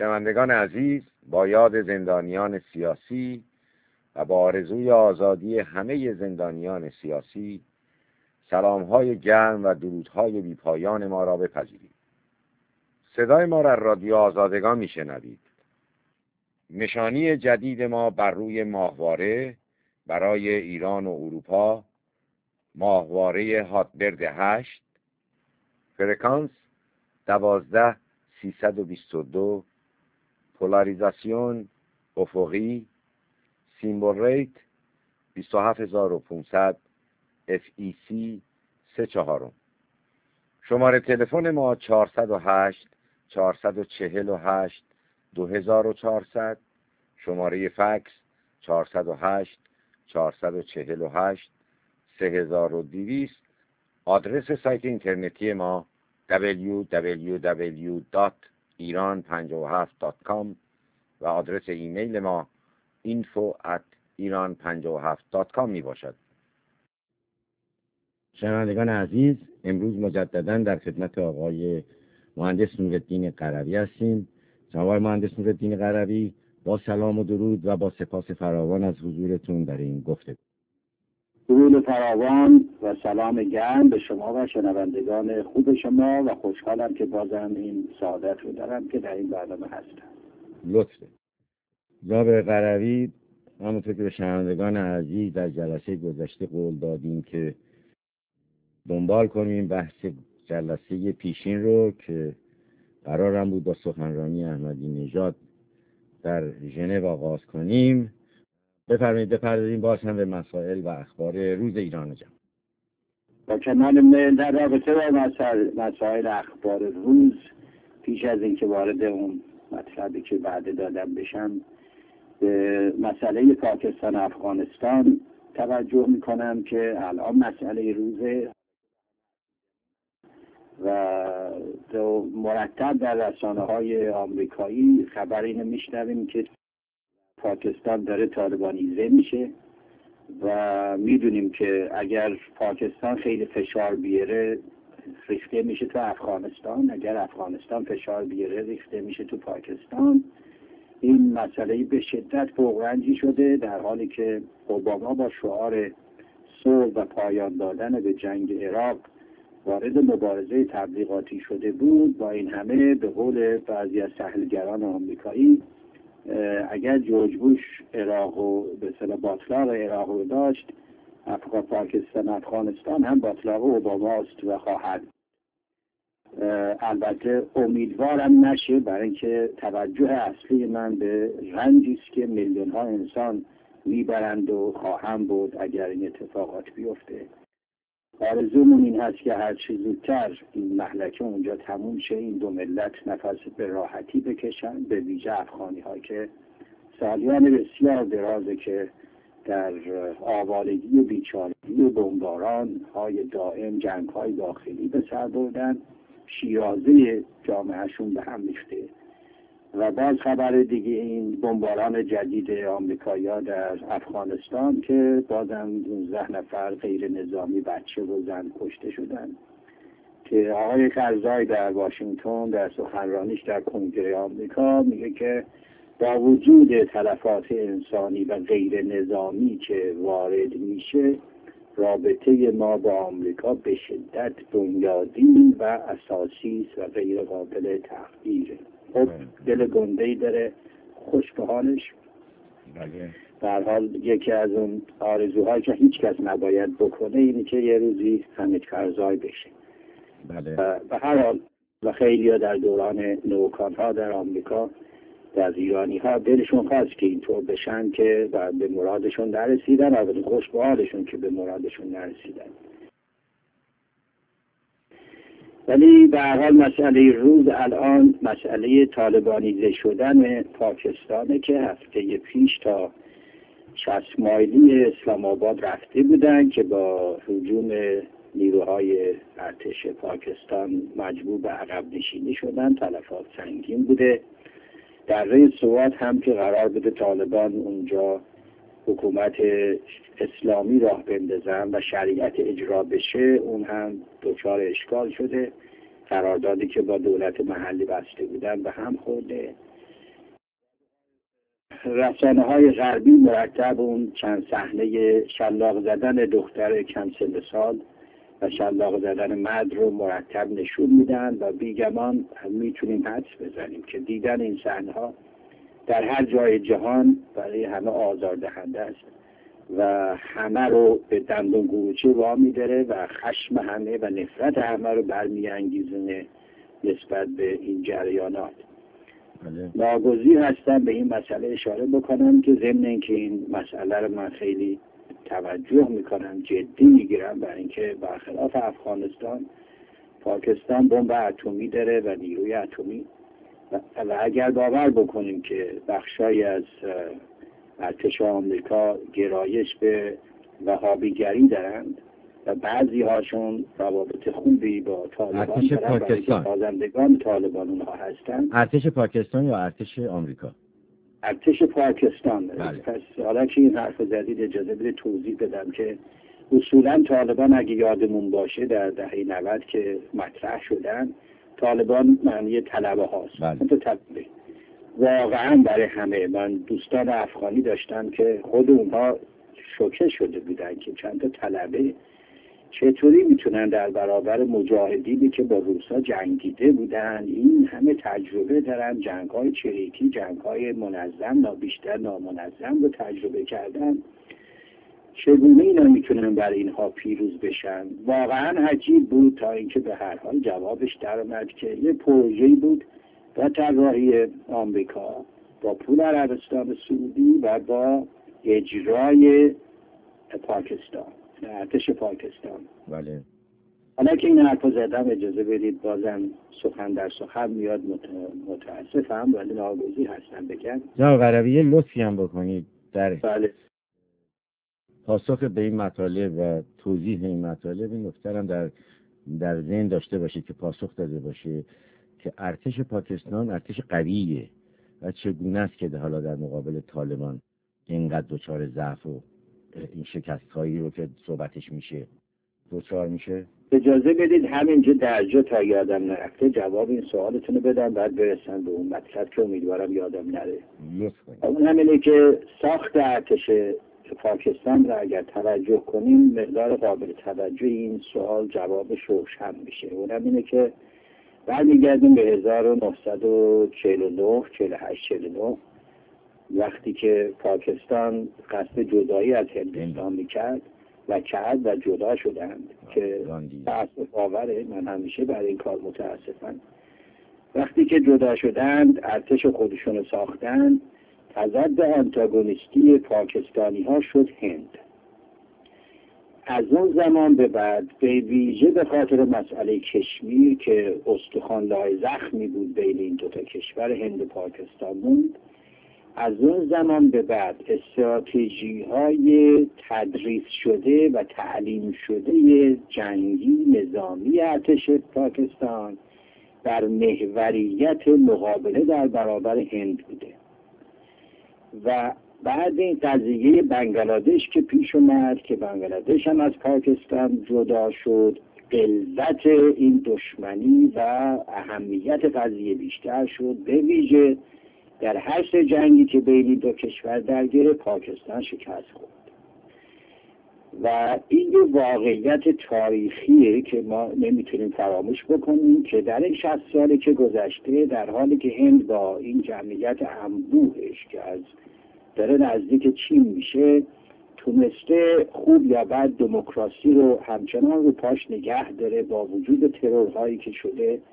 شنوندگان عزیز، با یاد زندانیان سیاسی و با آرزوی آزادی همه زندانیان سیاسی، سلام‌های گرم و درودهای بی‌پایان ما را بپذیرید. صدای ما را رادیو آزادگان میشنوید. نشانی جدید ما بر روی ماهواره برای ایران و اروپا، ماهواره هاتبرد 8، فرکانس 12322، پولاریزاسیون افقی، سیمبل ریت 27500، FEC 34. شماره تلفن ما 408 448 2400، شماره فکس 408 448 3200. آدرس سایت اینترنتی ما www.iran57.com و آدرس ایمیل ما info@iran57.com می باشد. شنوندگان عزیز، امروز مجددا در خدمت آقای مهندس نورالدین قروی هستیم. جناب مهندس نورالدین قروی، با سلام و درود و با سپاس فراوان از حضورتون در این گفتگو. درود فراوان و سلام گرم به شما و شنوندگان خوب شما و خوشحالم که بازم این سعادت رو دارم که در این برنامه هستم. لطفه. جناب قروی، همونطور که به شنوندگان عزیز در جلسه گذشته قول دادیم که دنبال کنیم بحث جلسه پیشین رو که قرارم بود با سخنرانی احمدی نژاد در ژنو آغاز کنیم، بفرمایید بپردازیم باز هم به مسائل و اخبار روز ایران جمع. با کمال میل در رابطه با مسائل اخبار روز، پیش از اینکه وارد اون مطلبی که بعد دادم بشم، به مسئله پاکستان و افغانستان توجه میکنم که الان مسئله روزه و مرتب در رسانه‌های آمریکایی خبر اینو میشنویم که پاکستان داره طالبانیزه میشه و میدونیم که اگر پاکستان خیلی فشار بیاره ریخته میشه تو افغانستان، اگر افغانستان فشار بیاره ریخته میشه تو پاکستان. این مسئله به شدت فوق‌رنجی شده، در حالی که اوباما با شعار صلح و پایان دادن به جنگ عراق وارد مبارزه تبلیغاتی شده بود. با این همه به قول بعضی از تحلیلگران آمریکایی، اگر جورج بوش عراق و به اصطلاح باطلاق عراق رو داشت، پاکستان افغانستان هم باطلاق اوباماست و خواهد. البته امیدوارم نشه، برای اینکه توجه اصلی من به رنجی است که میلیون ها انسان میبرند و خواهم بود اگر این اتفاقات بیفته. آرزومون این هست که هر چه زودتر این مهلکه اونجا تموم شه، این دو ملت نفس به راحتی بکشن، به ویژه افغانی ها که سالیان بسیار درازه که در آوارگی و بیچارگی و بمباران های دائم، جنگ های داخلی به سر بردن، شیرازه جامعهشون به هم ریخته. و باز خبر دیگه این بمباران جدید آمریکایی‌ها در افغانستان که بازم 19 نفر غیر نظامی بچه و زن کشته شدن، که آقای کرزای در واشنگتن در سخنرانیش در کنگره آمریکا میگه که با وجود تلفات انسانی و غیر نظامی که وارد میشه، رابطه ما با آمریکا به شدت بنیادی و اساسی و غیر قابل تغییره. خب دل گنده‌ای داره، خوش به حالش. در حال یکی از اون آرزوهایی که هیچ کس نباید بکنه اینه که یه روزی حمید کرزای بشه. به هر حال و خیلی ها در دوران نوکان‌ها در آمریکا در ایرانی ها دلشون خواست که اینطور بشن که به مرادشون نرسیدن، البته خوش به حالشون که به مرادشون نرسیدن. ولی به هر حال مسئله روز الان مسئله طالبانیزه شدن پاکستانه که هفته پیش تا 60 مایلی اسلام آباد رفته بودن که با هجوم نیروهای ارتش پاکستان مجبور به عقب نشینی شدن. تلفات سنگین بوده. در سوات هم که قرار بوده طالبان اونجا حکومت اسلامی راه بندازن و شریعت اجرا بشه، اون هم دچار اشکال شده. قراردادی که با دولت محلی بسته بودن به هم خورده رسانه‌های غربی مرتب اون چند صحنه شلاق زدن دختر کم سن سال و شلاق زدن مرد رو مرتب نشون میدن و بیگمان میتونیم حدس بزنیم که دیدن این صحنه‌ها در هر جای جهان برای همه آزاردهنده است و همه رو به دندون گوچه وامی داره و خشم همه و نفرت همه رو برمیانگیزونه نسبت به این جریانات. ناگزیر هستم به این مسئله اشاره بکنم که ضمن اینکه این مسئله رو من خیلی توجه میکنم، جدی میگیرم، برای اینکه برخلاف افغانستان پاکستان بمب اتمی داره و نیروی اتمی و اگر باور بکنیم که بخشای از ارتش آمریکا گرایش به وهابیگری دارند و بعضی هاشون روابط خوبی با طالبان ارتش پاکستان، سازندگان طالبان اونها هستند. ارتش پاکستان یا ارتش آمریکا؟ ارتش پاکستان. بله. پس حالا که این حرف زدید اجازه بده توضیح بدم که اصولا طالبان اگه یادمون باشه در دهه 90 که مطرح شدن، طالبان معنی طلبه هاست. بله. واقعا برای همه، من دوستان افغانی داشتم که خود اونها شوکه شده بودن که چند تا طلبه چطوری میتونن در برابر مجاهدینی که با روسا جنگیده بودن، این همه تجربه دارن، جنگ‌های چریکی، جنگ‌های منظم بیشتر نامنظم رو تجربه کردن، چگونه اینا میتونن برای اینها پیروز بشن. واقعا عجیب بود تا اینکه به هر حال جوابش در اومد که یه پروژه‌ای بود با طراحی آمریکا، با پول عربستان سعودی و با اجرای پاکستان، ارتش پاکستان. بله. حالا که این حرف زدم اجازه بدید بازم سخن در سخن میاد، متاسفم ولی ناگزیر هستم بگم. جناب قروی لطفی هم بکنید در بله. پاسخ به این مطالب و توضیح این مطالب این نکته هم در ذهن داشته باشید که پاسخ داده باشه که ارتش پاکستان ارتش قویه و چگونه است که حالا در مقابل طالبان اینقدر دچار ضعف و این شکست‌هایی رو که صحبتش میشه دچار میشه. اجازه بدید همینجا درجا تا یادم نرفته جواب این سوالتون رو بدم، بعد برسن به اون مطلب که امیدوارم یادم نره. اون همینه که ساخت ارتش پاکستان را اگر توجه کنیم مقدار قابل توجه این سوال جوابش روشن میشه. اون همینه که برمیگردیم به 1949 48 49 وقتی که پاکستان قصد جدایی از هندوستان میکرد و جدا شدند که تأسف آوره، من همیشه برای این کار متاسفم. وقتی که جدا شدند ارتش خودشون ساختند، تضاد آنتاگونیستی پاکستانی ها شد هند. از اون زمان به بعد به ویژه به خاطر مسئله کشمیر که استخوان‌لای زخمی بود بین این دو تا کشور هند و پاکستان موند، از اون زمان به بعد استراتژی های تدریس شده و تعلیم شده جنگی نظامی ارتش پاکستان در محوریت مقابله در برابر هند بوده و بعد این قضیه بنگلادش که پیش اومد که بنگلادش هم از پاکستان جدا شد، غلظت این دشمنی و اهمیت قضیه بیشتر شد، به ویژه در هر سه جنگی که بین دو کشور درگیر پاکستان شکست خورد و این یه واقعیت تاریخیه که ما نمیتونیم فراموش بکنیم که در این 60 سالی که گذشته در حالی که هند با این جمعیت انبوهش که از داره نزدیک چین میشه تونسته خوب یا بد دموکراسی رو همچنان رو پاش نگه داره، با وجود ترورهایی که شده.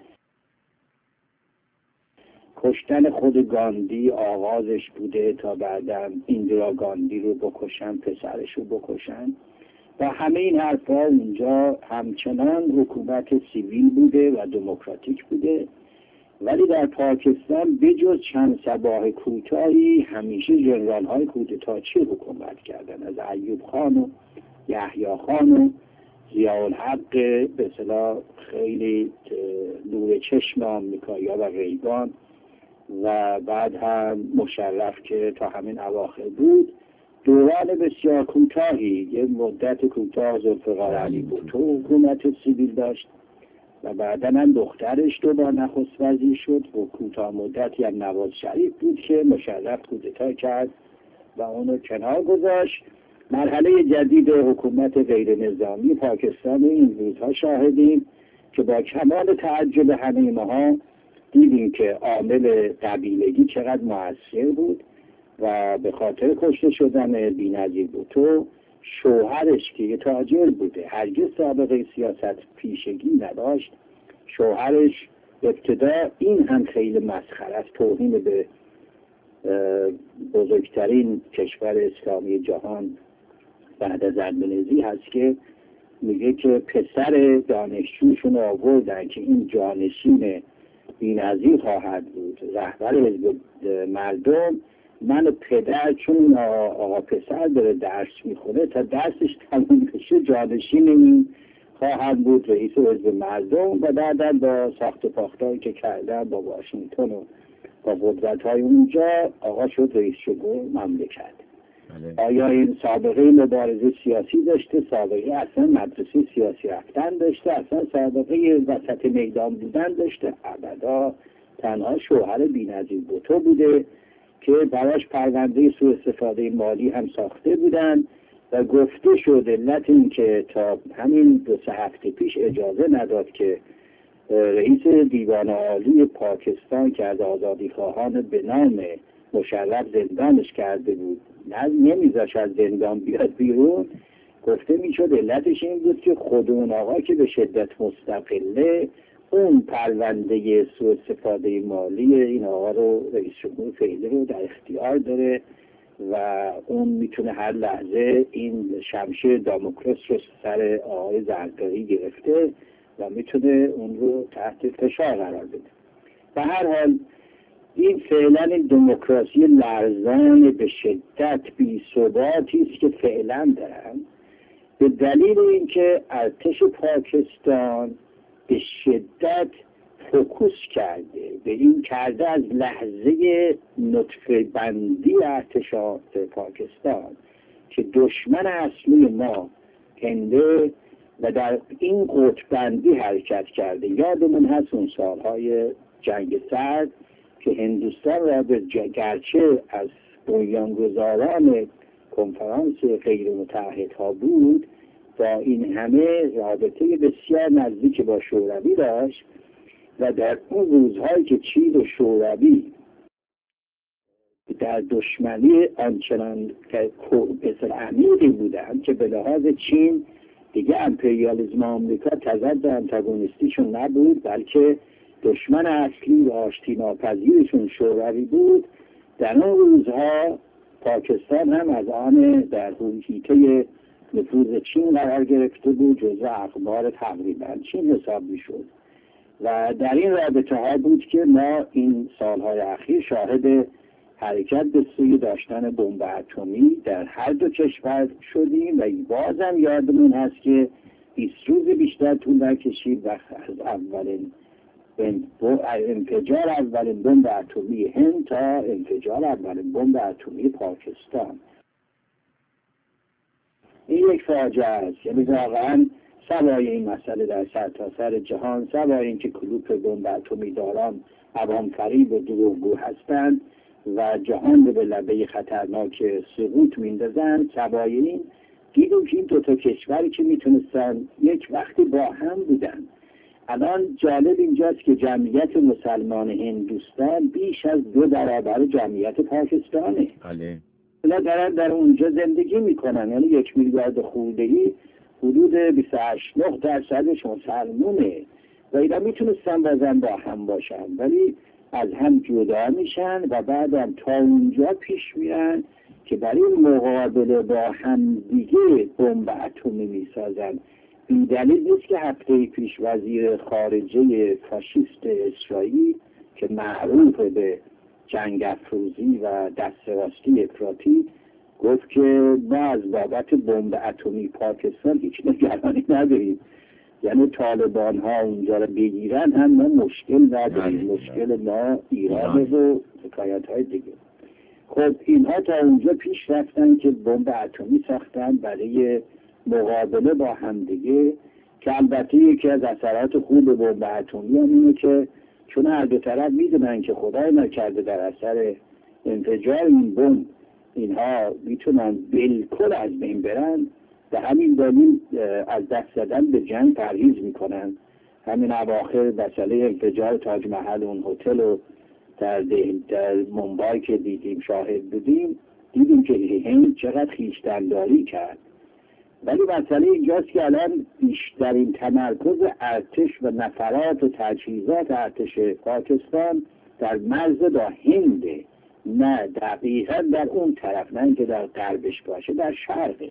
کشتن خود گاندی آغازش بوده تا بعداً ایندرا گاندی رو بکشن، پسرش رو بکشن و همه این حرفا اونجا همچنان حکومت سیویل بوده و دموکراتیک بوده. ولی در پاکستان بجز چند صباح کوتاهی همیشه جنرال های کودتاچی حکومت کردن، از ایوب خان و یحیی خان و ضیاءالحق به اصطلاح خیلی نور چشم آمریکایی‌ها و ریگان و بعد هم مشرف که تا همین اواخر بود. دوران بسیار کوتاهی، یه مدت کوتاه ذوالفقار علی بھوتو حکومت سیویل داشت و بعدا هم دخترش 2 بار نخست وزیر شد و کوتاه مدتی هم نواز شریف بود که مشرف کودتا کرد و اونو کنار گذاشت. مرحله جدید حکومت غیر نظامی پاکستان این روزها شاهدیم که با کمال تعجب همه ماها دیدیم که عامل قبیلگی چقدر مؤثر بود و به خاطر کشته شدن بی‌نظیر بوتو شوهرش که یه تاجر بوده، هرگز سابقه سیاست پیشگی نداشت، شوهرش ابتدا این هم خیلی مسخره است، توهین به بزرگترین کشور اسلامی جهان بعد از اندونزی هست که میگه که پسر دانشجوشون آوردن که این جانشین بی‌نظیر خواهد بود، رهبر حزب مردم. من پدر چون آقا پسر داره درس میخونه تا درسش تموم بشه جانشین این خواهد بود، رئیس حزب مردم. و بعدا با ساخت و پاختایی که کردن با واشنگتن و با قدرت‌های اونجا آقا شد رئیس جمهور مملکت. آیا این سابقه مبارزه سیاسی داشته؟ سابقه اصلا مدرسه سیاسی رفتن داشته؟ اصلا سابقه وسط میدان بودن داشته؟ ابدا. تنها شوهر بی‌نظیر بوتو بوده که براش پرونده سوء استفاده مالی هم ساخته بودن و گفته شد علت این که تا همین 2-3 هفته پیش اجازه نداد که رئیس دیوان عالی پاکستان که از آزادی خواهان به نام مشرف زندانش کرده بود نمیذاش از زندان بیاد بیرون، گفته میشد علتش این بود که خود اون آقا که به شدت مستقله اون پرونده سوء استفاده مالی این آقا رو رئیس جمهور فعلی رو در اختیار داره و اون میتونه هر لحظه این شمشیر داموکلس رو سر آقای زرداری گرفته و میتونه اون رو تحت فشار قرار بده. به هر حال این فعلا دموکراسی لرزان به شدت بی‌ثباتی است که فعلا دارن به دلیل اینکه ارتش پاکستان به شدت فوکوس کرده به این کرده از لحظه نطفه بندی ارتشات پاکستان که دشمن اصلی ما هنده و در این قطب بندی حرکت کرده. یادمون هست اون سالهای جنگ سرد که هندوستان را به گرچه از بنیانگذاران کنفرانس غیر متحدها بود با این همه رابطه بسیار نزدیک با شوروی داشت و در اون روزهایی که چین و شوروی در دشمنی آنچنان که بسیار عمیقی بودن که به لحاظ چین دیگه امپریالیسم آمریکا تضاد انتاگونیستیشون نبود بلکه دشمن اصلی و آشتی ناپذیرشون شوروی بود، در اون روزها پاکستان هم از آن در حیطه نفوذ چین قرار گرفته بود، جزو اخبار تقریبا چین حساب میشد و در این رابطه ها بود که ما این سالهای اخیر شاهد حرکت به سوی داشتن بمب اتمی در هر دو کشور شدیم و بازم یادمون هست که 20 روز بیشتر طول نکشید و از اولین انفجار اولین بمب اتمی هند تا انفجار اولین بمب اتمی پاکستان. این یک فاجعه است، یعنی واقعا سوای این مسئله در سرتاسر جهان، سوای اینکه کلوپ بمب اتمی داران عوام فریب و دروغگو هستند و جهان به لبه خطرناک سقوط میندازند، سوای این دیدیم که این 2 کشوری که میتونستن یک وقتی با هم بودن. الان جالب اینجاست که جمعیت مسلمان هندوستان بیش از 2 برابر جمعیت پاکستانه. بله. اونا دارن در اونجا زندگی میکنن، یعنی 1 میلیارد خورده‌ای حدود 28-9% مسلمونه و اینا میتونستن بازم با هم باشن ولی از هم جدا میشن و بعدم تا اونجا پیش میرن که برای مقابله با هم دیگه بمب اتمی میسازن. این دلیل نیست که هفته پیش وزیر خارجه فاشیست اسرائیل که معروف به جنگ افروزی و دست راستی افراطی گفت که ما از بابت بمب اتمی پاکستان هیچ نگرانی نداریم، یعنی طالبان ها اونجا رو بگیرن هم ما مشکل نداریم، مشکل ما ایران و حکایت های دیگه. خب اینها تا اونجا پیش رفتن که بمب اتمی ساختن برای مقابله با همدیگه که البته یکی از اثرات خوب بمب اتمی هم اینه که چون هر دو طرف میدونن که خدای نکرده در اثر انفجار این بمب اینها میتونن بالکل از بین برن، به همین دلیل از دست زدن به جنگ پرهیز میکنن. همین اواخر مسئله انفجار تاج محل، اون هتل رو در ممبای که دیدیم، شاهد بودیم، دیدیم که هند چقدر خویشتن‌داری کرد. ولی مسئله اینجاست که الان بیشترین تمرکز ارتش و نفرات و تجهیزات ارتش پاکستان در مرز با هنده، نه دقیقا در اون طرف، نه اینکه در غربش باشه، در شرقه.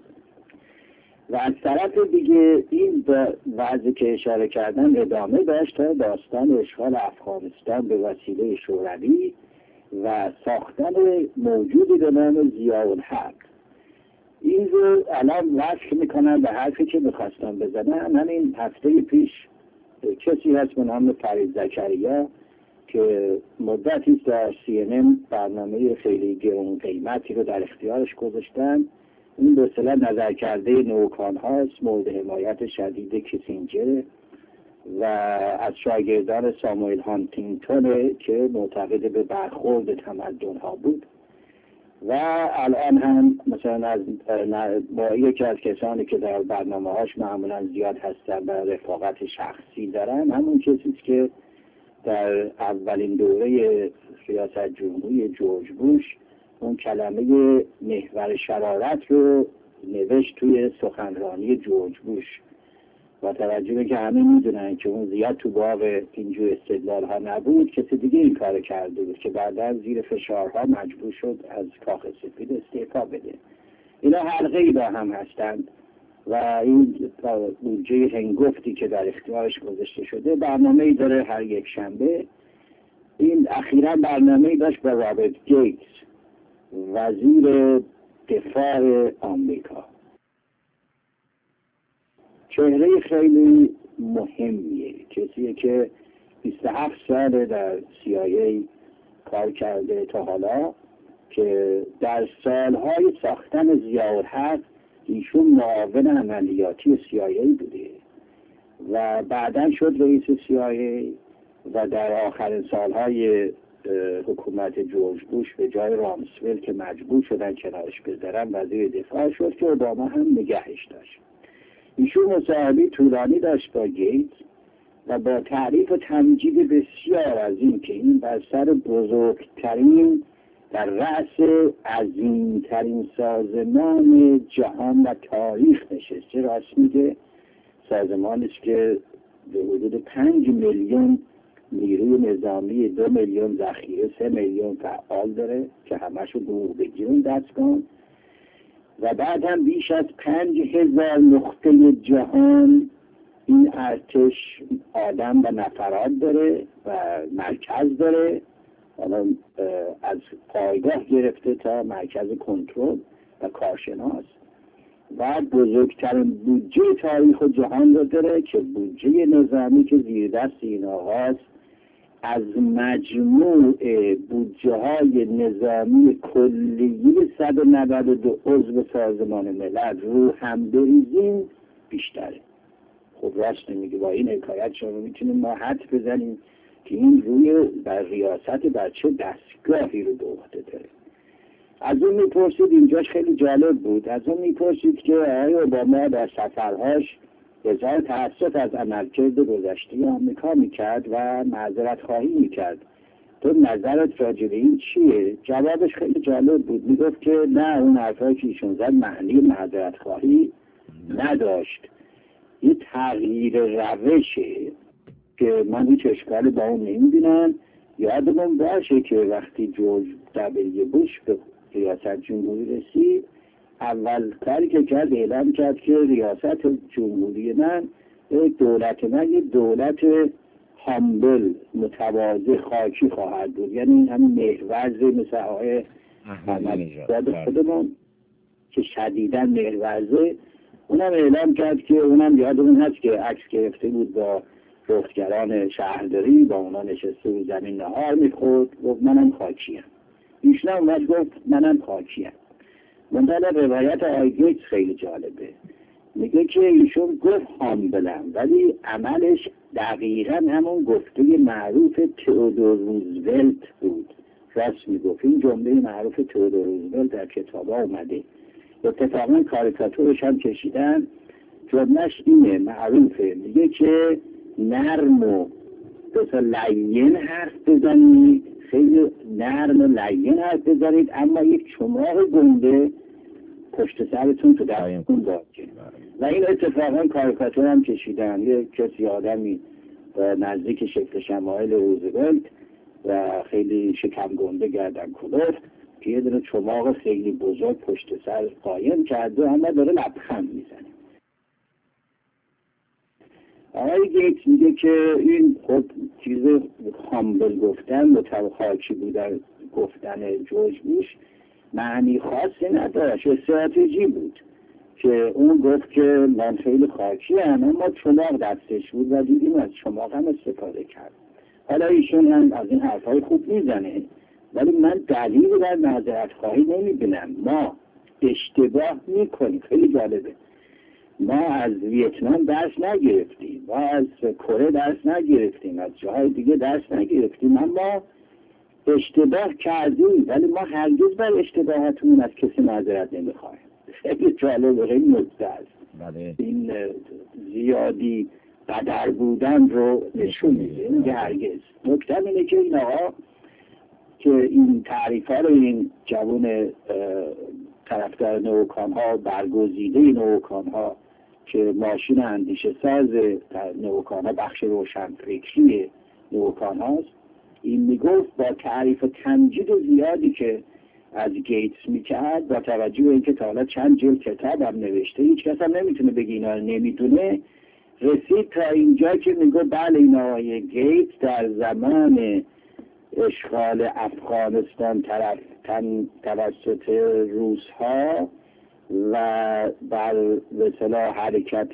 و از طرف دیگه این وضعی که اشاره کردن ادامه داشت تا داستان اشغال افغانستان به وسیله شوروی و ساختن موجودی به نام ضیاءالحق. این رو الان وصل میکنن به حرفی که میخواستم بزنم. همین هفته پیش کسی هست به نام فرید زکریا که مدتی در CNN برنامه خیلی گران قیمتی رو در اختیارش گذاشتن. این به اصطلاح نظر کرده نوکان هاست، مورد حمایت شدید کیسینجر و از شاگردان ساموئل هانتینگتون که معتقد به برخورد تمدن ها بود. و الان هم مثلا از با یکی از کسانی که در برنامه هاش معمولا زیاد هستن و رفاقت شخصی دارن، همون کسیست که در اولین دوره ریاست جمهوری جورج بوش اون کلمه محور شرارت رو نوشت توی سخنرانی جورج بوش. با توجه به که همه میدونن که اون زیاد تو باب اینجور استدلال ها نبود، کسی دیگه این کار کرده بود که بعدا زیر فشارها مجبور شد از کاخ سفید استعفا بده. اینا حلقه ای با هم هستند و این بودجه هنگفتی که در اختیارش گذاشته شده برنامه ای داره هر یک شنبه. این اخیراً برنامه ای داشت با رابرت گیتس، وزیر دفاع آمریکا. چهره خیلی مهمیه، کسیه که 27 سال در CIA کار کرده تا حالا، که در سالهای ساختن ضیاءالحق ایشون معاون عملیاتی CIA بوده و بعداً شد رئیس CIA و در آخرین سالهای حکومت جورج بوش به جای رامسفلد که مجبور شدن کنارش بذارن وزیر دفاع شد که اوباما هم نگهش داشت. ایشون مصاحبه طولانی داشت با گیتس و با تعریف و تمجید بسیار از این که این بر سر بزرگترین در رأس عظیمترین سازمان جهان و تاریخ نشسته. راست میگه، سازمانی است که به حدود 5 میلیون نیروی نظامی، 2 میلیون ذخیره، 3 میلیون فعال داره که همشو دور بگیرون دستگاه، و بعد هم بیش از 5000 نقطه جهان این ارتش آدم و نفرات داره و مرکز داره، حالا از پایگاه گرفته تا مرکز کنترل و کارشناس، و بزرگترین بودجه تاریخ جهان رو داره که بودجه نظامی که زیر دست این آقاست از مجموع بودجه های نظامی کلیه 192 عضو سازمان ملل رو هم بریزیم بیشتره. خب راست نمیگه. با این حکایت شما میتونیم ما حد بزنیم که این روی بر ریاست بر چه دستگاهی رو به عهده داره. از اون میپرسید، اینجاش خیلی جالب بود، از اون میپرسید که آقای اوباما در سفرهاش اظهار تأسف از عملکرد گذشته آمریکا میکرد و معذرت خواهی میکرد. تو نظرت راجع به این چیه؟ جوابش خیلی جالب بود. میگفت که نه، اون حرفایی که ایشون زد معنی معذرت خواهی نداشت، یه تغییر روشه که من هیچ اشکالی با اون نمیبینم. یادمون باشه که وقتی جورج دبلیو بوش به ریاست جمهوری رسید، اول کاری که کرد اعلام کرد که ریاست جمهوری من، دولت من یه دولت هامبل، متواضع، خاکی خواهد بود. یعنی همین مهرورز مثل آقای احمدزاده خودمون که شدیداً مهرورزه، اونم اعلام کرد که اونم یادمون هست که عکس گرفته بود با رختگران شهرداری، با اونا نشسته بود زمین نهار میخورد، گفت منم خاکیم. ایشون هم گفت منم خاکیم. منطقه روایت آقای گیتس خیلی جالبه. میگه که ایشون گفت هامبلم، ولی عملش دقیقا همون گفته معروف تئودور روزولت بود. راست میگفت. این جمله معروف تئودور روزولت در کتابا اومده، اتفاقا کاریکاتورش هم کشیدن. جملهش اینه، معروفه، میگه که نرم و لین حرف بزنید، خیلی نرم و لین حرف بزنید، اما یک چماق گنده پشت سرتون تو دستتون باشه. و این اتفاقا کاریکاتور هم کشیدن. یک کسی آدمی نزدیک شکل شمایل روزولت و خیلی شکم گنده گردن کلفت که یه دونه چماق خیلی بزرگ پشت سر قایم کرده و همه داره لبخند میزنه. آقای گیتس میگه که این خود چیز هامبل گفتن، متخاکی بودن گفتن جورج بوش معنی خاصی نداشت، استراتژی بود که اون گفت که من خیلی خاکی هم، اما چماق دستش بود و دیدیم از چماق هم استفاده کرد. حالا ایشون هم از این حرفای خوب میزنه، ولی من دلیل در معذرت خواهی نمیبینم. ما اشتباه میکنیم. خیلی جالبه، ما از ویتنام درس نگرفتیم، ما از کره درس نگرفتیم، از جاهای دیگه درس نگرفتیم، اما اشتباه کردیم، ولی ما هرگز بر اشتباهاتمون از کسی معذرت نمیخوایم. خیلی جالبه، خیلی نکته است. این زیادی قدر بودن رو نشون میده. میگه هرگز. نکته اینه که این آقا که این تعریف ها رو این جوان طرفدار نوکان ها، برگزیده نوکان ها که ماشین اندیشه ساز نوکان ها، بخش روشنفکری نوکان هاست، این میگفت با تعریف تمجید زیادی که از گیتس میکرد، با توجه به اینکه تا حالا چند جلد کتاب هم نوشته، هیچ کس هم نمیتونه بگه اینا نمیدونه، رسید تا اینجا که میگه بله این آقای گیتس در زمان اشغال افغانستان توسط روس ها و بر مثلا حرکت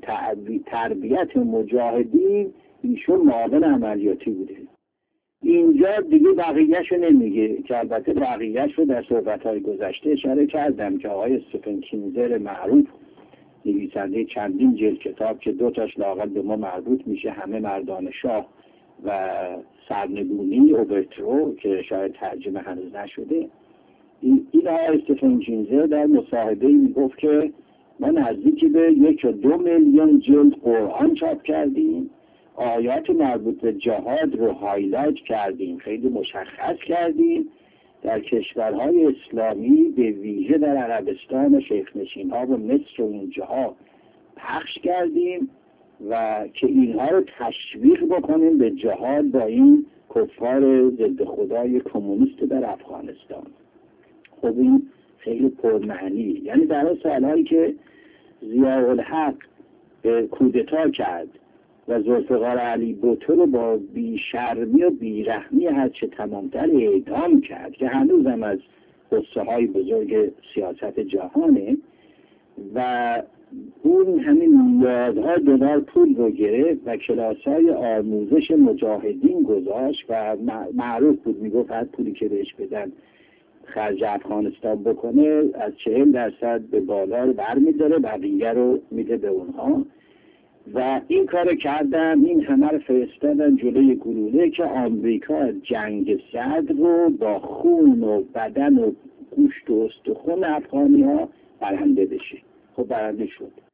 تربیت مجاهدین ایشون معاون عملیاتی بوده. اینجا دیگه بقیه‌شو نمیگه که البته بقیه‌ش رو در صحبت‌های گذشته اشاره کردم که آقای استفن کینزر معروف نویسنده چندین جلد کتاب که 2 تاش لااقل به ما مربوط میشه، همه مردان شاه و سرنگونی اوبرترو که شاید ترجمه هنوز نشده، این آقای استفن کینزر در مصاحبه‌ای میگفت که ما نزدیکی به 1 و 2 میلیون جلد قرآن چاپ کردیم، آیات مربوط به جهاد رو هایلایت کردیم، خیلی مشخص کردیم، در کشورهای اسلامی به ویژه در عربستان و شیخ‌نشین ها و مصر و اونجاها پخش کردیم و که اینها رو تشویق بکنیم به جهاد با این کفار ضد خدای کمونیست در افغانستان. خب این خیلی پرمعنی، یعنی در سالهایی که ضیاءالحق کودتا کرد و ذوالفقار علی بوتو رو با بیشرمی و بیرحمی هرچه تمامتر اعدام کرد که هنوزم از قصه های بزرگ سیاست جهانه، و اون همین میلیاردها دلار پول رو گرفت و کلاس‌های آموزش مجاهدین گذاشت و معروف بود، میگفت هر پولی که بهش بدن خرج افغانستان بکنه از 40% به بالا رو برمی‌داره، بقیه رو میده به اونها. و این کار کردن، این همه رو فرستادن جلوی گلوله که آمریکا جنگ سرد رو با خون و بدن و گوشت و استخون افغانی ها برنده بشه. خب برنده شد.